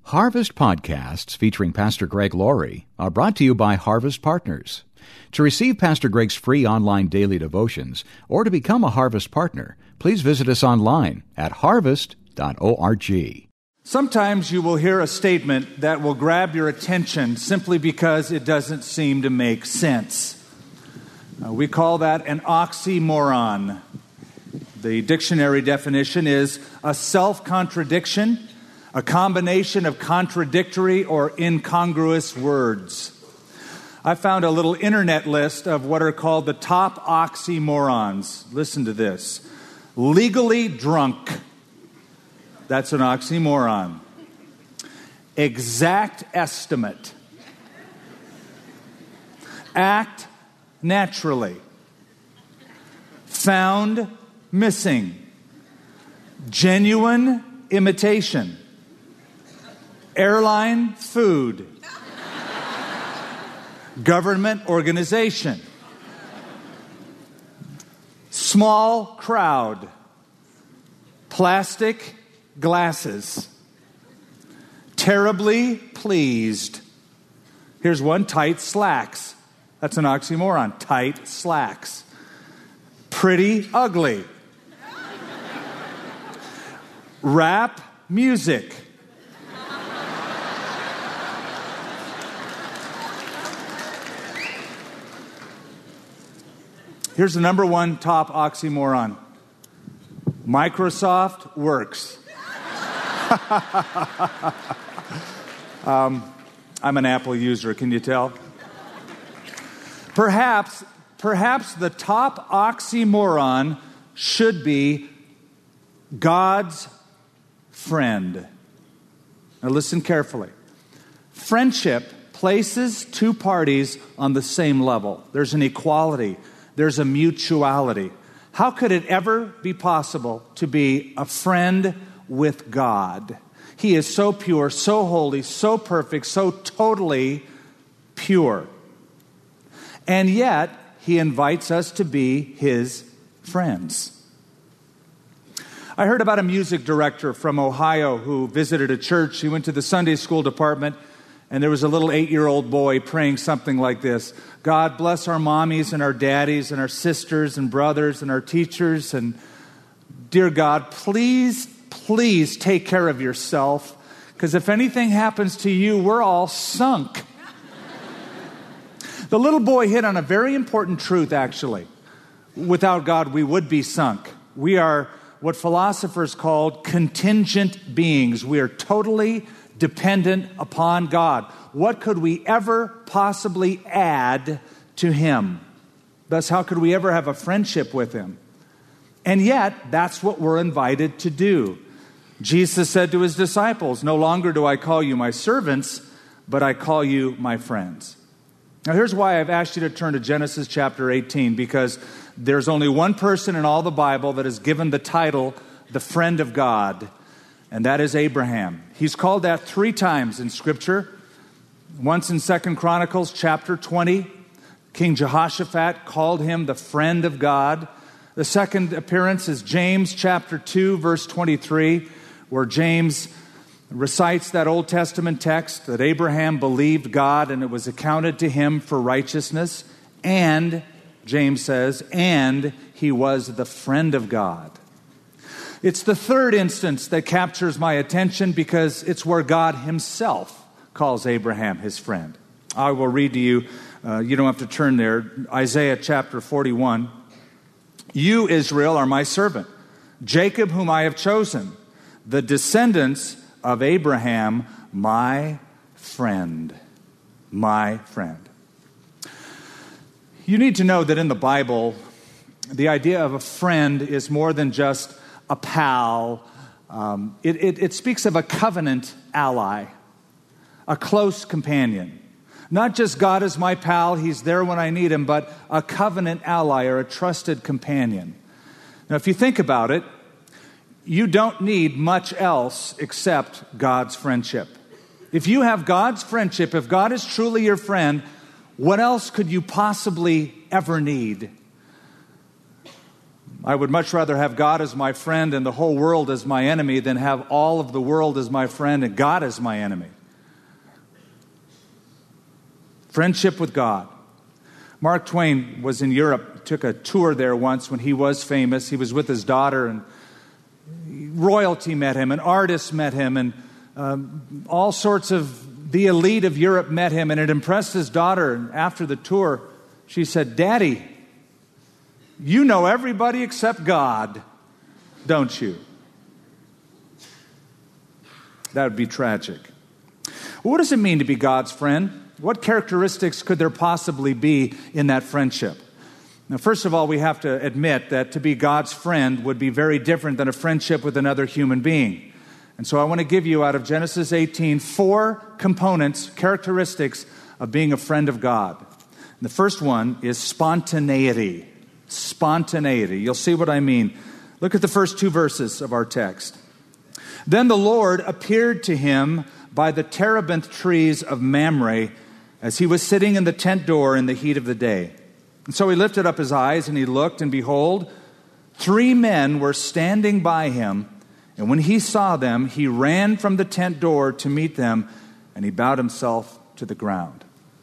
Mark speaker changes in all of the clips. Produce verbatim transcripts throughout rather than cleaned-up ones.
Speaker 1: Harvest podcasts featuring Pastor Greg Laurie are brought to you by Harvest Partners. To receive Pastor Greg's free online daily devotions or to become a Harvest partner, please visit us online at harvest dot org.
Speaker 2: Sometimes you will hear a statement that will grab your attention simply because it doesn't seem to make sense. Uh, we call that an oxymoron. The dictionary definition is a self-contradiction, a combination of contradictory or incongruous words. I found a little internet list of what are called the top oxymorons. Listen to this. Legally drunk. That's an oxymoron. Exact estimate. Act naturally. Found missing. Genuine imitation. Airline food. Government organization. Small crowd. Plastic glasses. Terribly pleased. Here's one, tight slacks. That's an oxymoron. Tight slacks. Pretty ugly. Rap music. Here's the number one top oxymoron. Microsoft works. um, I'm an Apple user, can you tell? Perhaps, perhaps the top oxymoron should be God's friend. Now listen carefully. Friendship places two parties on the same level. There's an equality. There's a mutuality. How could it ever be possible to be a friend with God? He is so pure, so holy, so perfect, so totally pure. And yet, He invites us to be His friends. I heard about a music director from Ohio who visited a church. He went to the Sunday school department, and there was a little eight-year-old boy praying something like this. God, bless our mommies and our daddies and our sisters and brothers and our teachers. And dear God, please, please take care of yourself. Because if anything happens to you, we're all sunk. The little boy hit on a very important truth, actually. Without God, we would be sunk. We are what philosophers called contingent beings. We are totally dependent upon God. What could we ever possibly add to Him? Thus, how could we ever have a friendship with Him? And yet, that's what we're invited to do. Jesus said to His disciples, "No longer do I call you my servants, but I call you my friends." Now, here's why I've asked you to turn to Genesis chapter eighteen, because there's only one person in all the Bible that is given the title, the friend of God, and that is Abraham. He's called that three times in Scripture. Once in Second Chronicles chapter twenty, King Jehoshaphat called him the friend of God. The second appearance is James chapter two, verse twenty-three, where James recites that Old Testament text that Abraham believed God and it was accounted to him for righteousness. And, James says, and he was the friend of God. It's the third instance that captures my attention because it's where God Himself calls Abraham His friend. I will read to you, uh, you don't have to turn there, Isaiah chapter forty-one. You, Israel, are my servant, Jacob whom I have chosen, the descendants of Abraham, my friend, my friend. You need to know that in the Bible, the idea of a friend is more than just a pal. Um, it, it, it speaks of a covenant ally, a close companion. Not just God is my pal, He's there when I need Him, but a covenant ally or a trusted companion. Now, if you think about it, you don't need much else except God's friendship. If you have God's friendship, if God is truly your friend, what else could you possibly ever need? I would much rather have God as my friend and the whole world as my enemy than have all of the world as my friend and God as my enemy. Friendship with God. Mark Twain was in Europe, took a tour there once when he was famous. He was with his daughter, and royalty met him, and artists met him, and um, all sorts of the elite of Europe met him, and it impressed his daughter. And after the tour, she said, "Daddy, you know everybody except God, don't you?" That would be tragic. Well, what does it mean to be God's friend? What characteristics could there possibly be in that friendship? Now, first of all, we have to admit that to be God's friend would be very different than a friendship with another human being. And so I want to give you, out of Genesis eighteen, four components, characteristics of being a friend of God. And the first one is spontaneity. Spontaneity. You'll see what I mean. Look at the first two verses of our text. Then the Lord appeared to him by the terebinth trees of Mamre as he was sitting in the tent door in the heat of the day. And so he lifted up his eyes and he looked, and behold, three men were standing by him. And when he saw them, he ran from the tent door to meet them, and he bowed himself to the ground.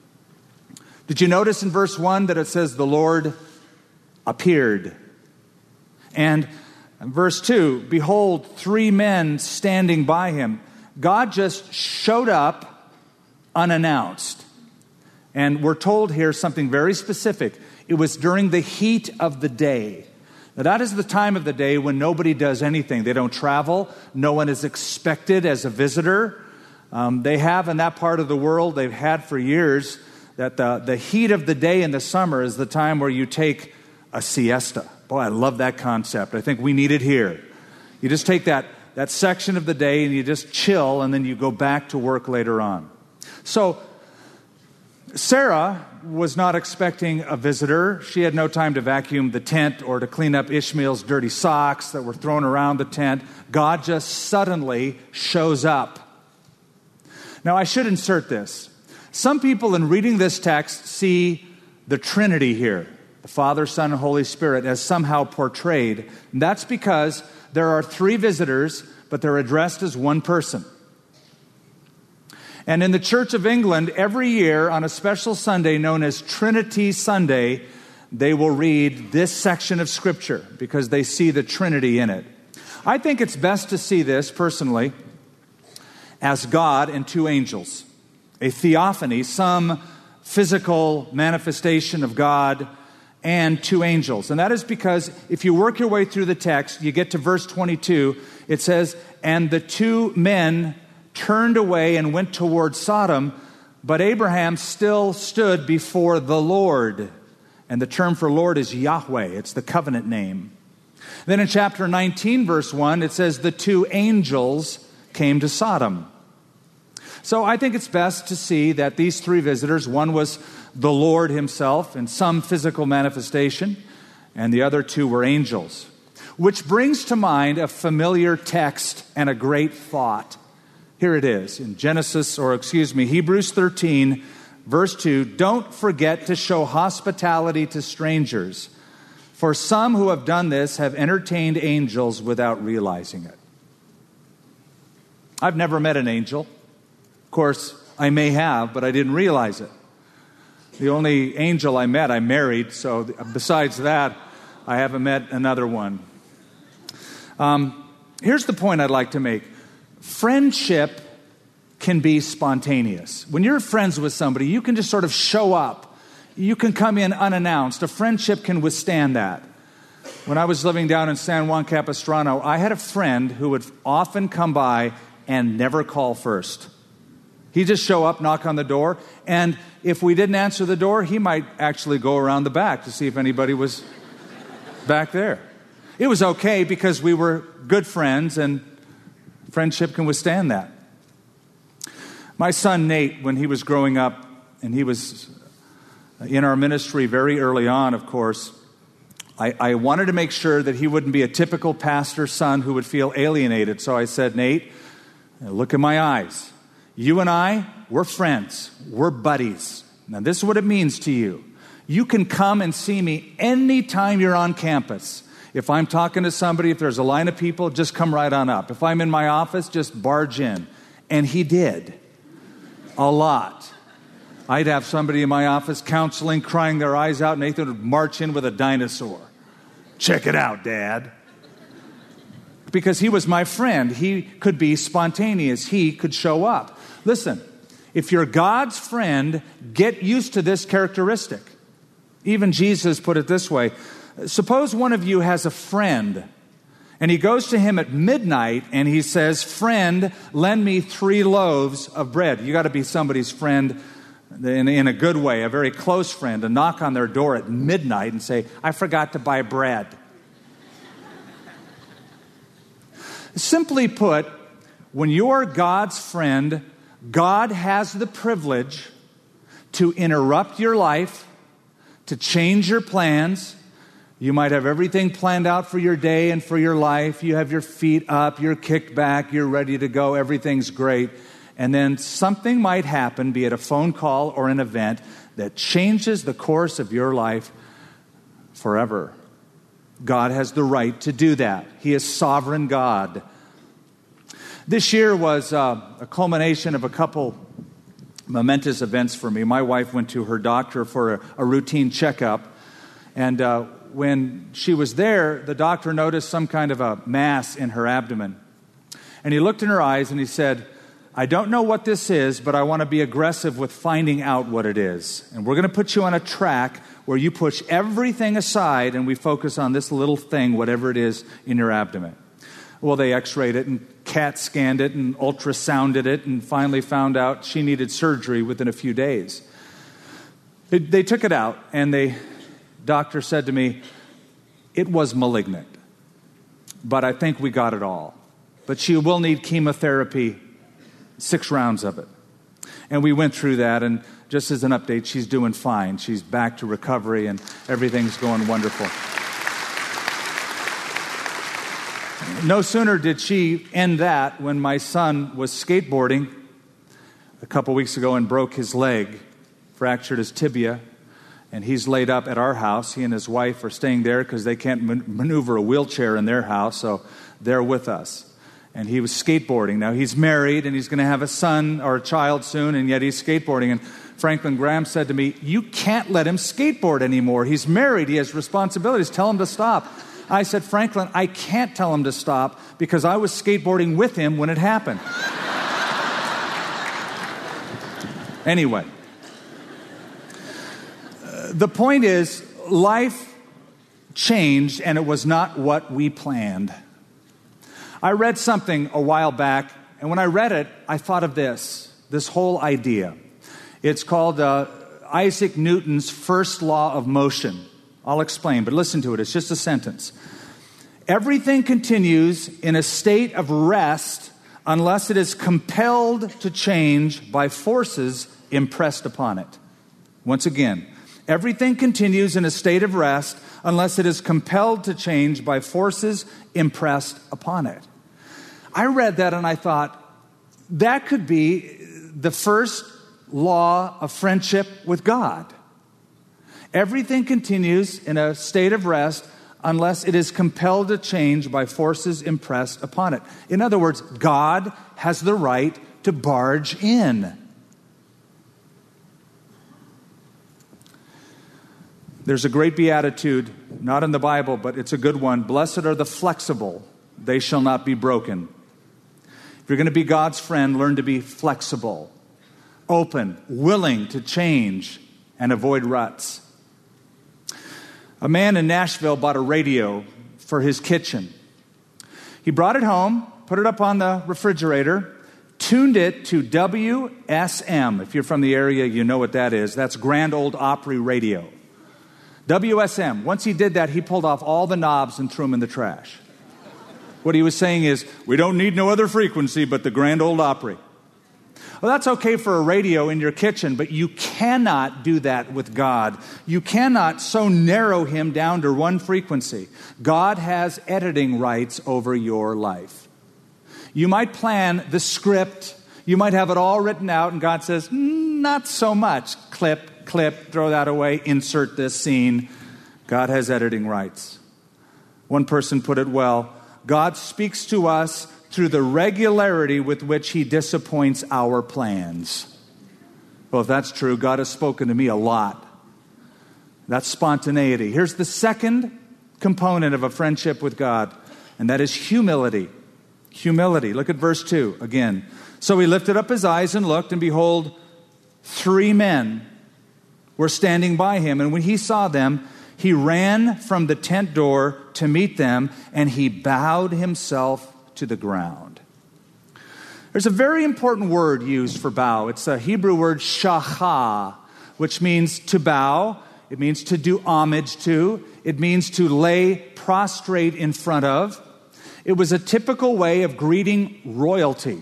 Speaker 2: Did you notice in verse one that it says the Lord appeared? And in verse two, behold, three men standing by him. God just showed up unannounced. And we're told here something very specific. It was during the heat of the day. Now, that is the time of the day when nobody does anything. They don't travel. No one is expected as a visitor. Um, they have in that part of the world, they've had for years, that the, the heat of the day in the summer is the time where you take a siesta. Boy, I love that concept. I think we need it here. You just take that, that section of the day and you just chill, and then you go back to work later on. So, Sarah was not expecting a visitor. She had no time to vacuum the tent or to clean up Ishmael's dirty socks that were thrown around the tent. God just suddenly shows up. Now, I should insert this. Some people in reading this text see the Trinity here, the Father, Son, and Holy Spirit, as somehow portrayed. And that's because there are three visitors, but they're addressed as one person. And in the Church of England, every year on a special Sunday known as Trinity Sunday, they will read this section of Scripture because they see the Trinity in it. I think it's best to see this, personally, as God and two angels. A theophany, some physical manifestation of God and two angels. And that is because if you work your way through the text, you get to verse twenty-two, it says, "And the two men turned away and went toward Sodom, but Abraham still stood before the Lord." And the term for Lord is Yahweh. It's the covenant name. Then in chapter nineteen, verse one, it says, "The two angels came to Sodom." So I think it's best to see that these three visitors, one was the Lord himself in some physical manifestation, and the other two were angels. Which brings to mind a familiar text and a great thought. Here it is in Genesis, or excuse me, Hebrews thirteen, verse two. "Don't forget to show hospitality to strangers, for some who have done this have entertained angels without realizing it." I've never met an angel. Of course, I may have, but I didn't realize it. The only angel I met, I married, so besides that, I haven't met another one. Um, here's the point I'd like to make. Friendship can be spontaneous. When you're friends with somebody, you can just sort of show up. You can come in unannounced. A friendship can withstand that. When I was living down in San Juan Capistrano, I had a friend who would often come by and never call first. He'd just show up, knock on the door, and if we didn't answer the door, he might actually go around the back to see if anybody was back there. It was okay because we were good friends, and friendship can withstand that. My son Nate, when he was growing up, and he was in our ministry very early on, of course, I, I wanted to make sure that he wouldn't be a typical pastor's son who would feel alienated. So I said, "Nate, look in my eyes. You and I, we're friends. We're buddies. Now, this is what it means to you. You can come and see me anytime you're on campus. If I'm talking to somebody, if there's a line of people, just come right on up. If I'm in my office, just barge in. And he did. A lot. I'd have somebody in my office counseling, crying their eyes out. Nathan would march in with a dinosaur. Check it out, Dad. Because he was my friend. He could be spontaneous. He could show up. Listen, if you're God's friend, get used to this characteristic. Even Jesus put it this way. Suppose one of you has a friend, and he goes to him at midnight, and he says, friend, lend me three loaves of bread. You got to be somebody's friend in, in a good way, a very close friend, and knock on their door at midnight and say, I forgot to buy bread. Simply put, when you're God's friend, God has the privilege to interrupt your life, to change your plans. You might have everything planned out for your day and for your life. You have your feet up, you're kicked back, you're ready to go, everything's great. And then something might happen, be it a phone call or an event, that changes the course of your life forever. God has the right to do that. He is sovereign God. This year was uh, a culmination of a couple momentous events for me. My wife went to her doctor for a, a routine checkup, and uh, when she was there, the doctor noticed some kind of a mass in her abdomen. And he looked in her eyes and he said, I don't know what this is, but I want to be aggressive with finding out what it is. And we're going to put you on a track where you push everything aside and we focus on this little thing, whatever it is in your abdomen. Well, they x-rayed it and CAT scanned it and ultrasounded it and finally found out she needed surgery within a few days. They, they took it out, and the doctor said to me, it was malignant, but I think we got it all. But she will need chemotherapy, six rounds of it. And we went through that, and just as an update, she's doing fine. She's back to recovery, and everything's going wonderful. No sooner did she end that when my son was skateboarding a couple weeks ago and broke his leg, fractured his tibia, and he's laid up at our house. He and his wife are staying there because they can't man- maneuver a wheelchair in their house, so they're with us. And he was skateboarding. Now, he's married, and he's going to have a son or a child soon, and yet he's skateboarding. And Franklin Graham said to me, you can't let him skateboard anymore. He's married. He has responsibilities. Tell him to stop. I said, Franklin, I can't tell him to stop because I was skateboarding with him when it happened. Anyway, uh, the point is, life changed, and it was not what we planned. I read something a while back, and when I read it, I thought of this, this whole idea. It's called uh, Isaac Newton's first law of motion. I'll explain, but listen to it. It's just a sentence. Everything continues in a state of rest unless it is compelled to change by forces impressed upon it. Once again, everything continues in a state of rest unless it is compelled to change by forces impressed upon it. I read that and I thought, that could be the first law of friendship with God. Everything continues in a state of rest unless it is compelled to change by forces impressed upon it. In other words, God has the right to barge in. There's a great beatitude, not in the Bible, but it's a good one. Blessed are the flexible, they shall not be broken. If you're going to be God's friend, learn to be flexible, open, willing to change, and avoid ruts. A man in Nashville bought a radio for his kitchen. He brought it home, put it up on the refrigerator, tuned it to W S M. If you're from the area, you know what that is. That's Grand Ole Opry Radio. W S M. Once he did that, he pulled off all the knobs and threw them in the trash. What he was saying is, we don't need no other frequency but the Grand Ole Opry. Well, that's okay for a radio in your kitchen, but you cannot do that with God. You cannot so narrow him down to one frequency. God has editing rights over your life. You might plan the script. You might have it all written out, and God says, mm, not so much. Clip, clip, throw that away, insert this scene. God has editing rights. One person put it well, God speaks to us through the regularity with which he disappoints our plans. Well, if that's true, God has spoken to me a lot. That's spontaneity. Here's the second component of a friendship with God, and that is humility. Humility. Look at verse two again. So he lifted up his eyes and looked, and behold, three men were standing by him. And when he saw them, he ran from the tent door to meet them, and he bowed himself to the ground. There's a very important word used for bow. It's a Hebrew word shachah, which means to bow. It means to do homage to. It means to lay prostrate in front of. It was a typical way of greeting royalty.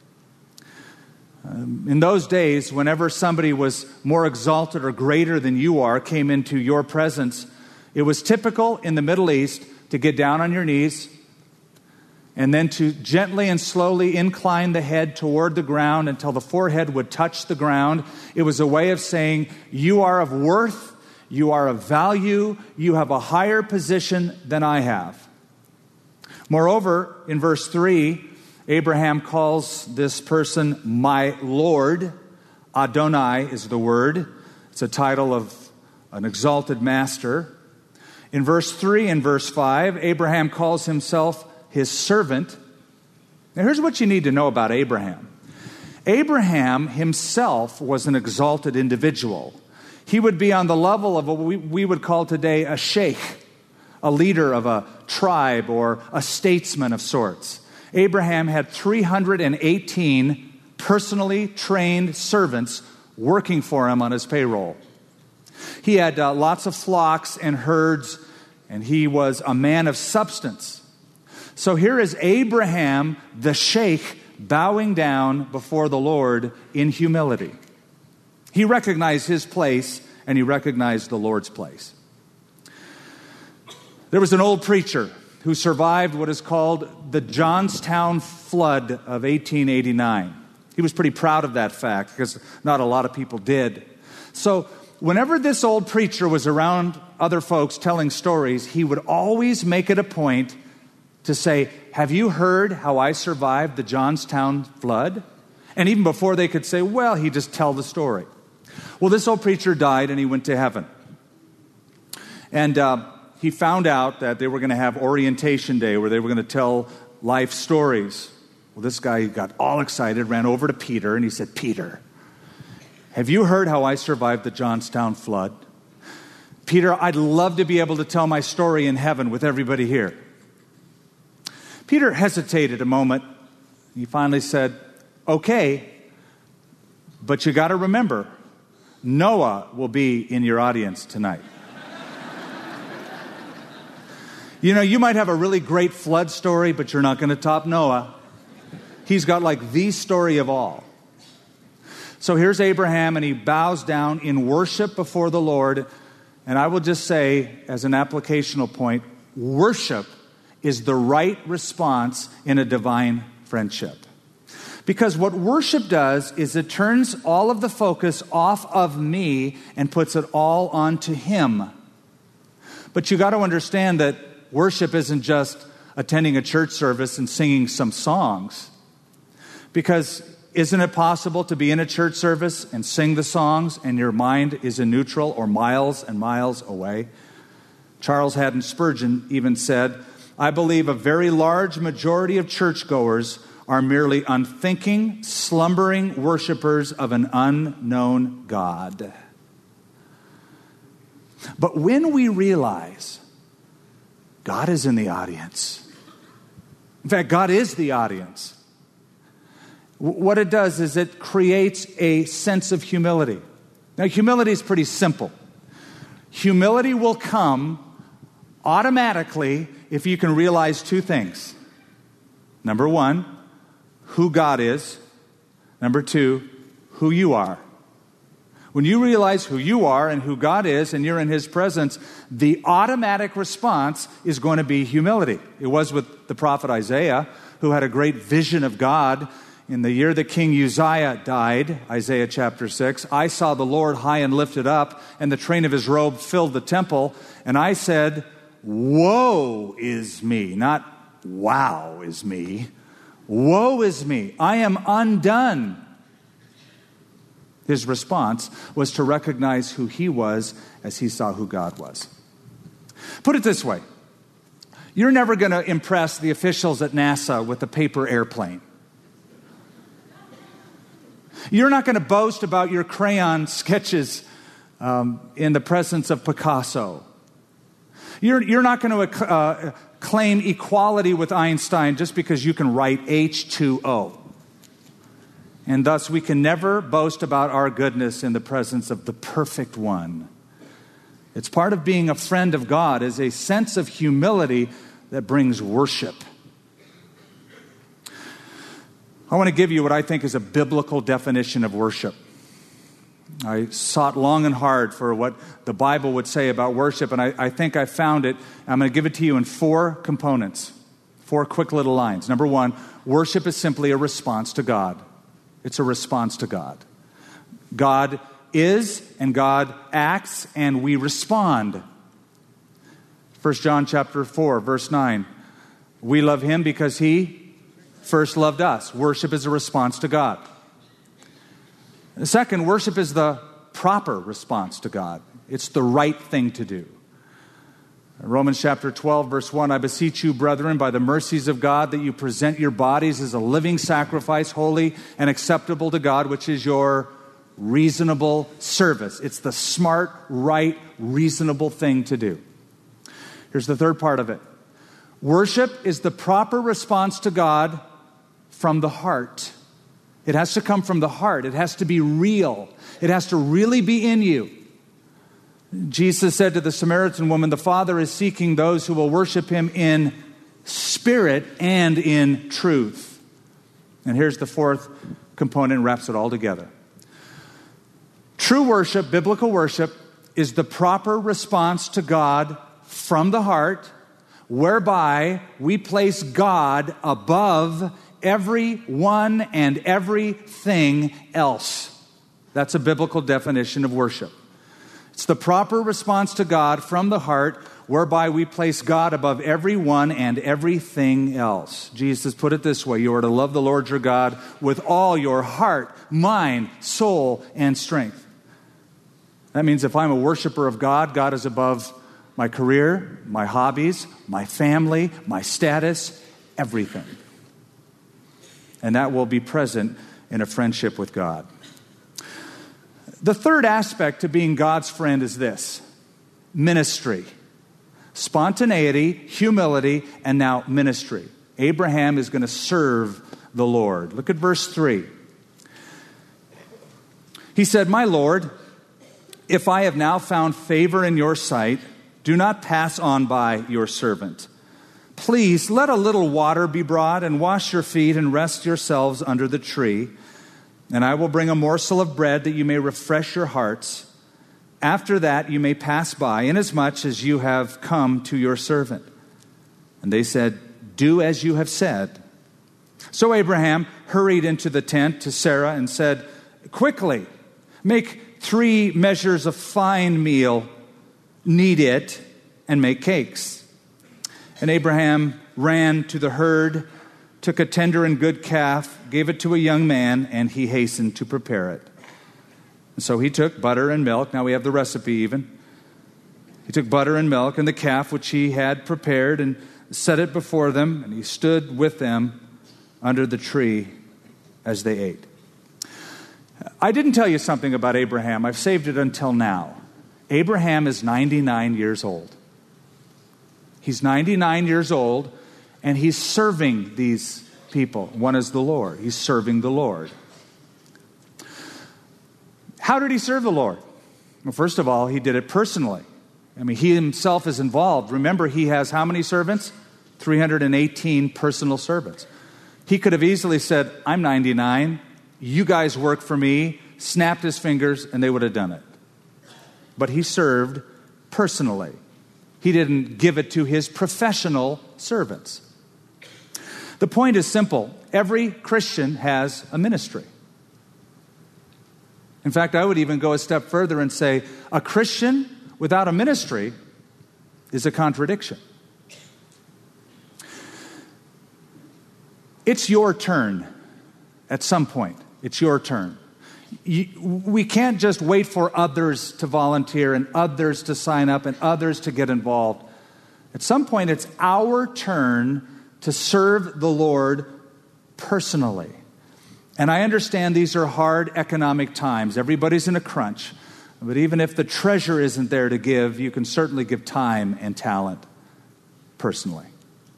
Speaker 2: Um, in those days, whenever somebody was more exalted or greater than you are, came into your presence, it was typical in the Middle East to get down on your knees and then to gently and slowly incline the head toward the ground until the forehead would touch the ground. It was a way of saying, you are of worth, you are of value, you have a higher position than I have. Moreover, in verse three, Abraham calls this person my Lord. Adonai is the word. It's a title of an exalted master. In verse three and verse five, Abraham calls himself his servant. Now here's what you need to know about Abraham. Abraham himself was an exalted individual. He would be on the level of what we, we would call today a sheikh, a leader of a tribe or a statesman of sorts. Abraham had three hundred eighteen personally trained servants working for him on his payroll. He had uh, lots of flocks and herds, and he was a man of substance. So here is Abraham, the sheikh, bowing down before the Lord in humility. He recognized his place, and he recognized the Lord's place. There was an old preacher who survived what is called the Johnstown flood of eighteen eighty-nine. He was pretty proud of that fact because not a lot of people did. So whenever this old preacher was around other folks telling stories, he would always make it a point to say, have you heard how I survived the Johnstown flood? And even before they could say, well, he'd just tell the story. Well, this old preacher died and he went to heaven. And uh, he found out that they were going to have orientation day where they were going to tell life stories. Well, this guy got all excited, ran over to Peter, and he said, Peter, have you heard how I survived the Johnstown flood? Peter, I'd love to be able to tell my story in heaven with everybody here. Peter hesitated a moment. He finally said, okay, but you got to remember, Noah will be in your audience tonight. You know, you might have a really great flood story, but you're not going to top Noah. He's got like the story of all. So here's Abraham, and he bows down in worship before the Lord. And I will just say, as an applicational point, worship is the right response in a divine friendship. Because what worship does is it turns all of the focus off of me and puts it all onto him. But you got to understand that worship isn't just attending a church service and singing some songs. Because isn't it possible to be in a church service and sing the songs and your mind is in neutral or miles and miles away? Charles Haddon Spurgeon even said, I believe a very large majority of churchgoers are merely unthinking, slumbering worshipers of an unknown God. But when we realize God is in the audience, in fact, God is the audience, what it does is it creates a sense of humility. Now, humility is pretty simple. Humility will come automatically if you can realize two things. Number one, who God is. Number two, who you are. When you realize who you are and who God is and you're in His presence, the automatic response is going to be humility. It was with the prophet Isaiah, who had a great vision of God. In the year that King Uzziah died, Isaiah chapter six, I saw the Lord high and lifted up, and the train of His robe filled the temple. And I said, woe is me, not wow is me. Woe is me, I am undone. His response was to recognize who he was as he saw who God was. Put it this way. You're never going to impress the officials at NASA with a paper airplane. You're not going to boast about your crayon sketches um, in the presence of Picasso. You're, you're not going to uh, claim equality with Einstein just because you can write H two O. And thus we can never boast about our goodness in the presence of the perfect one. It's part of being a friend of God is a sense of humility that brings worship. I want to give you what I think is a biblical definition of worship. I sought long and hard for what the Bible would say about worship, and I, I think I found it. I'm going to give it to you in four components, four quick little lines. Number one, worship is simply a response to God. It's a response to God. God is, and God acts, and we respond. First John chapter four, verse nine. We love him because he first loved us. Worship is a response to God. Second, worship is the proper response to God. It's the right thing to do. Romans chapter twelve, verse one, I beseech you, brethren, by the mercies of God, that you present your bodies as a living sacrifice, holy and acceptable to God, which is your reasonable service. It's the smart, right, reasonable thing to do. Here's the third part of it. Worship is the proper response to God from the heart. It has to come from the heart. It has to be real. It has to really be in you. Jesus said to the Samaritan woman, the Father is seeking those who will worship him in spirit and in truth. And here's the fourth component, wraps it all together. True worship, biblical worship, is the proper response to God from the heart, whereby we place God above everyone and everything else. That's a biblical definition of worship. It's the proper response to God from the heart, whereby we place God above everyone and everything else. Jesus put it this way, you are to love the Lord your God with all your heart, mind, soul, and strength. That means if I'm a worshiper of God, God is above my career, my hobbies, my family, my status, everything. And that will be present in a friendship with God. The third aspect to being God's friend is this: ministry. Spontaneity, humility, and now ministry. Abraham is going to serve the Lord. Look at verse three. He said, my Lord, if I have now found favor in your sight, do not pass on by your servant. Please let a little water be brought and wash your feet and rest yourselves under the tree. And I will bring a morsel of bread that you may refresh your hearts. After that you may pass by, inasmuch as you have come to your servant. And they said, do as you have said. So Abraham hurried into the tent to Sarah and said, quickly, make three measures of fine meal, knead it, and make cakes. And Abraham ran to the herd, took a tender and good calf, gave it to a young man, and he hastened to prepare it. And so he took butter and milk. Now we have the recipe even. He took butter and milk and the calf which he had prepared and set it before them, and he stood with them under the tree as they ate. I didn't tell you something about Abraham. I've saved it until now. Abraham is ninety-nine years old. He's ninety-nine years old, and he's serving these people. One is the Lord. He's serving the Lord. How did he serve the Lord? Well, first of all, he did it personally. I mean, he himself is involved. Remember, he has how many servants? three hundred eighteen personal servants. He could have easily said, I'm ninety-nine, you guys work for me, snapped his fingers, and they would have done it. But he served personally. He didn't give it to his professional servants. The point is simple. Every Christian has a ministry. In fact, I would even go a step further and say a Christian without a ministry is a contradiction. It's your turn at some point. It's your turn. You, we can't just wait for others to volunteer and others to sign up and others to get involved. At some point, it's our turn to serve the Lord personally. And I understand these are hard economic times. Everybody's in a crunch. But even if the treasure isn't there to give, you can certainly give time and talent personally.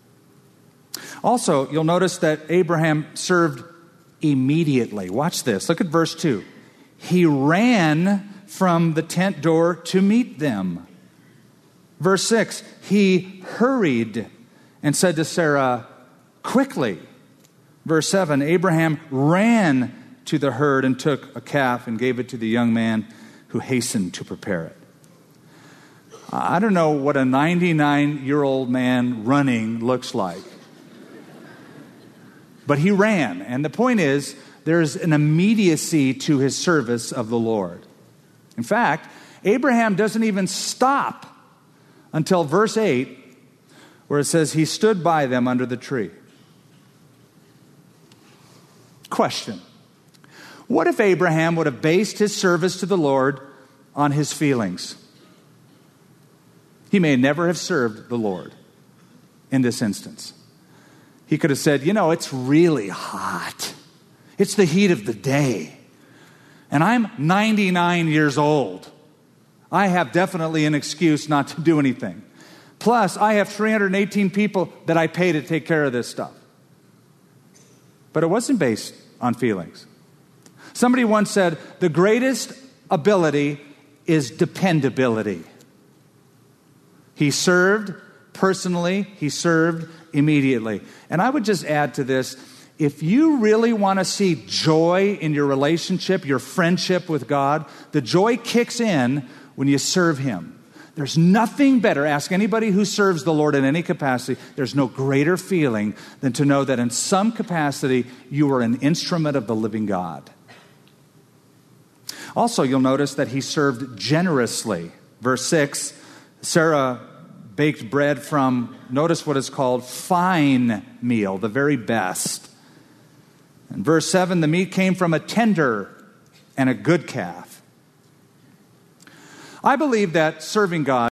Speaker 2: Also, you'll notice that Abraham served immediately. Watch this. Look at verse two. He ran from the tent door to meet them. Verse six. He hurried and said to Sarah, quickly. Verse seven. Abraham ran to the herd and took a calf and gave it to the young man who hastened to prepare it. I don't know what a ninety-nine-year-old man running looks like. But he ran. And the point is, there's an immediacy to his service of the Lord. In fact, Abraham doesn't even stop until verse eight, where it says, he stood by them under the tree. Question. What if Abraham would have based his service to the Lord on his feelings? He may never have served the Lord in this instance. He could have said, you know, it's really hot. It's the heat of the day. And I'm ninety-nine years old. I have definitely an excuse not to do anything. Plus, I have three hundred eighteen people that I pay to take care of this stuff. But it wasn't based on feelings. Somebody once said, the greatest ability is dependability. He served personally. He served immediately. And I would just add to this, if you really want to see joy in your relationship, your friendship with God, the joy kicks in when you serve Him. There's nothing better. Ask anybody who serves the Lord in any capacity. There's no greater feeling than to know that in some capacity you are an instrument of the living God. Also, you'll notice that he served generously. Verse six, Sarah baked bread from, notice what is called fine meal, the very best. In verse seven, the meat came from a tender and a good calf. I believe that serving God